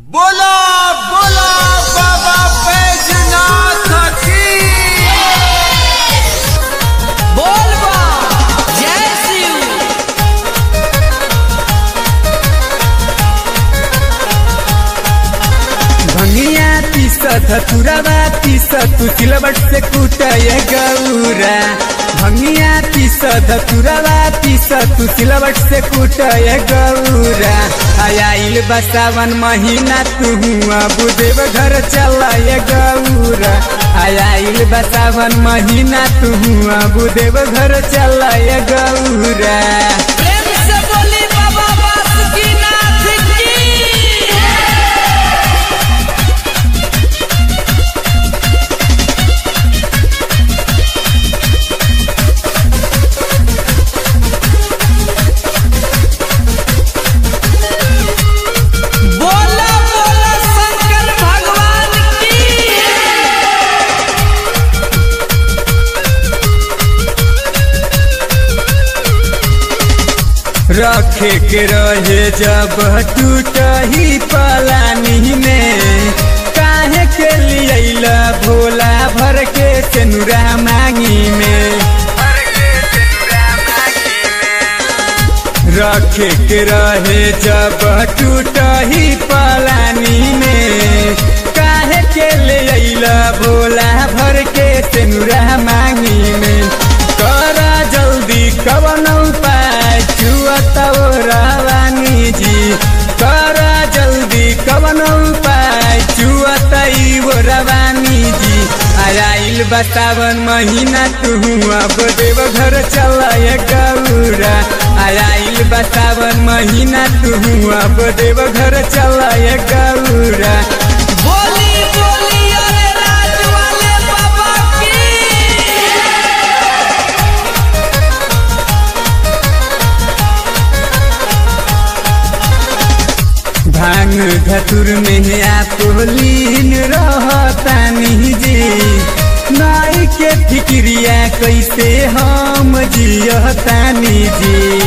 बोला बोला बाबा बैजनाथ की बोल बा जय शिव। भंगिया पीस धतुरवा पीस तू सिलबट से कुटय गौरा। भंगिया पीस धतुरवा पीस तू सिलबट से कुटय गौरा। आइल बसावन महीना तू अब देव घर चलय गौरा। आइल बसावन महीना तू अब देव घर चलय गौरा। प्रेम से बोली बाबा बासुकीनाथ की। बोला बोला शंकर भगवान की। रखे के रहे जब टूट ही पलानी में। काहे के लिए भोला भर के सेनुरा मांगी में। रखे के रहे जब टूट ही पलानी में। काहे के लिए भोला भर के सेनुरा मांगी में। करा जल्दी कवन उपाय छुअतौ रावानी जी। करा जल्दी कवन उपाय छुअतई वो रवानी जी। आइल बतावन महीना तू अब देव घर चलय गौरा। आइल बतावन महीना तू अब देव घर चलय गौरा। बोली बोली अरे राज वाले बाबा की। भांग धतुर में आपोलीन रहतानी जी। नाई के फिक्रिया कैसे हम जियतानी जी।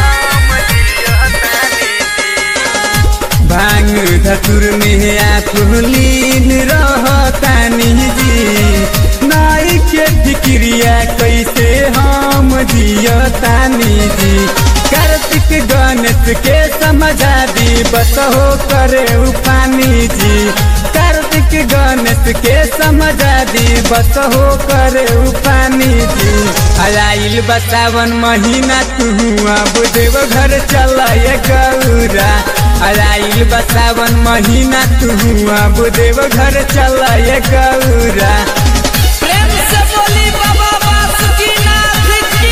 भांग धतुर में आपोलीन रहतानी जी। नाई के फिक्रिया कैसे हम जियतानी जी। कार्तिक गणेश के समझा दी बस हो करे उपानी जी। कार्तिक गणेश के समझा दी बस हो करे उपानी जी। आइल बतावन महीना तू अब देव घर चलय गौरा। आइल बतावन महीना तू अब देव घर चलय गौरा। प्रेम से बोली बाबा बासुकीनाथ की।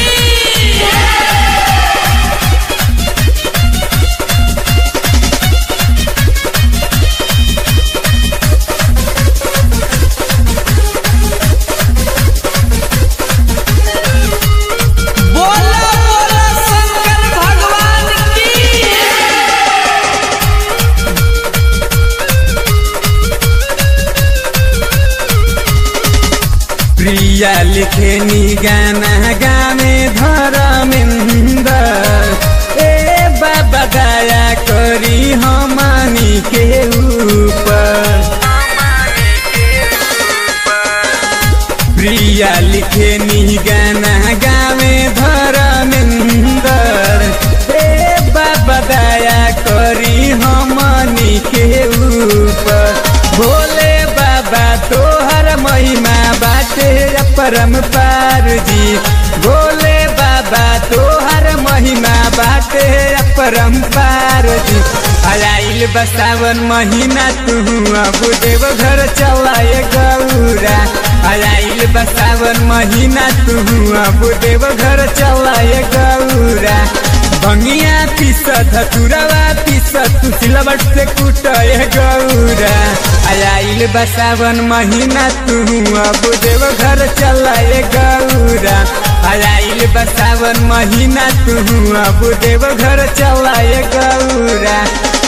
बोला बोला शंकर भगवान की। प्रिया लिखेनी गाना गावे धर्मेंद्र। ए बाबा दया करी हमनी के ऊपर। प्रिया लिखेनी गाना गावे धर्मेंद्र। ए बाबा दया करी हमनी के ऊपर। भोले बाबा तोहर महिमा बाटे परम्पार जी। भोले बाबा तोहर महिमा बाटे परम्पार जी। आइल बसावन महीना तू अब देव घर चलय गौरा। आइल बसावन महीना तू अब देव घर चलय गौरा। भंगिया पीस धतुरवा पीस तू सिलबट से कुटय गौरा। आइल बसावन महीना तू अब देव घर चलय गौरा। आइल बसावन महीना तू अब देव घर चलय गौरा।